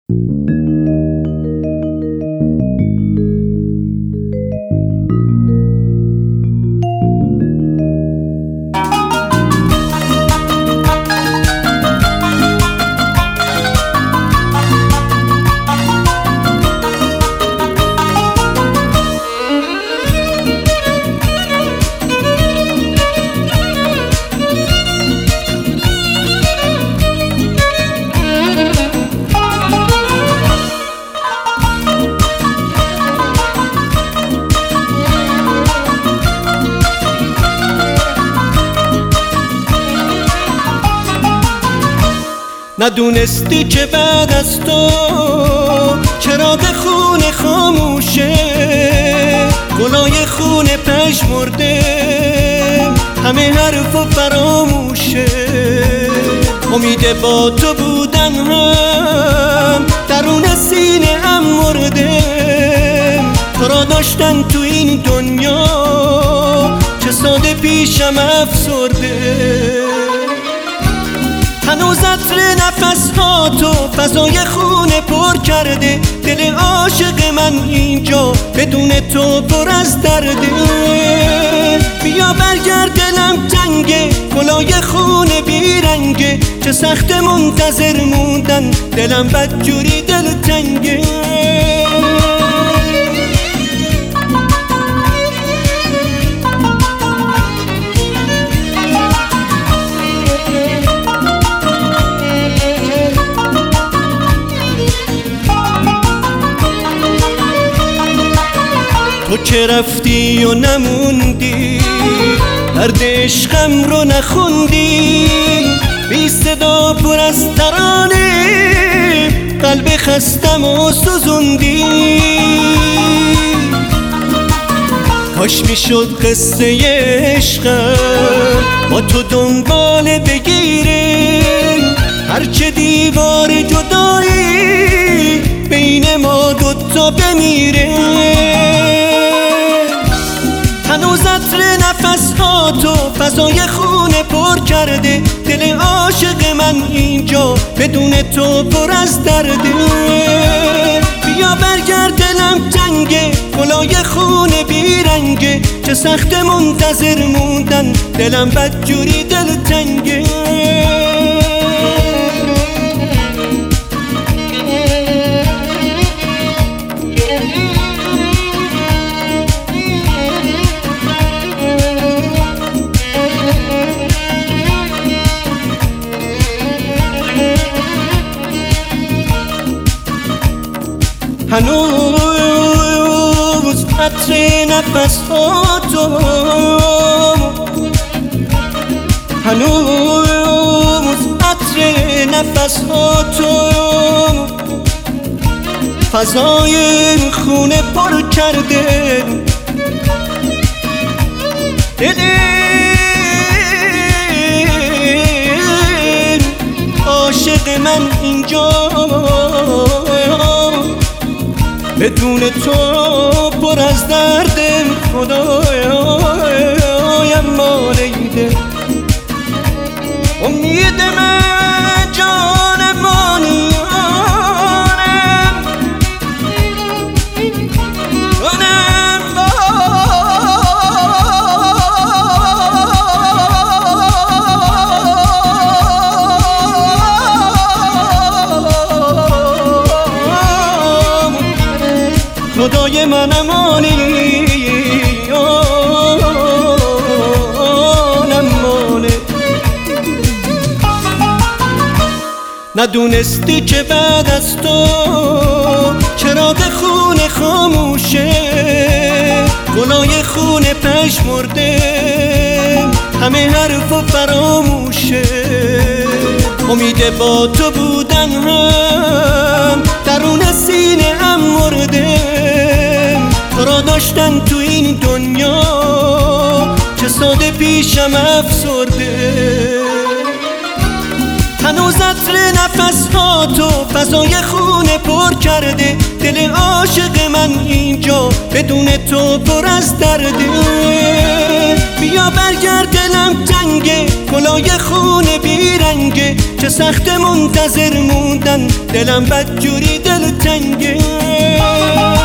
ندونستی که بعد از تو چراغ خونه خاموشه، گلای خونه پژمرده، همه حرف و فراموشه. امید با تو بودن هم درون سینه هم مرده، تو را داشتن تو این دنیا چه ساده پیشم افسرده. هنوز عطر نفس ها تو فضای خونه پر کرده، دل عاشق من اینجا بدون تو پر از درده. بیا برگرد دلم تنگه، گلای خونه بیرنگه، چه سخت منتظر موندن، دلم بدجوری دلتنگه. تو که رفتی و نموندی، درد عشقم رو نخوندی، بی صدا پر از ترانه قلب خستم و سوزوندی. کاش میشد قصه عشقم با تو دنباله بگیره، هرچه دیوار جدایی بین ما دوتا بمیره. هنوز عطر نفس ها تو فضای خونه پر کرده، دل عاشق من اینجا بدون تو پر از درده. بیا برگرد دلم تنگه، گلای خونه بیرنگه، چه سخت منتظر موندن، دلم بدجوری دلتنگه. هنوز عطر نفس ها تو، هنوز عطر نفس ها تو فضای خونه پر کرده. دل عاشق من اینجا بدون تو پر از درد، خدایم مالیده. امید من جانمانیم، خدای من امانی نمانه. ندونستی که بعد از تو چراغ خونه خاموشه، گلای خونه پژمرده، همه حرف و فراموشه. امید با تو بودن هم درون سینه هم مرده، تو را داشتن تو این دنیا چه ساده پیشم افسرده. هنوز عطر نفس ها تو فضای خونه پر کرده، دل عاشق من اینجا بدون تو پر از درده. بیا برگرد دلم تنگه، گلای خونه بیرنگه، چه سخت منتظر موندن، من دلم بدجوری دل تنگه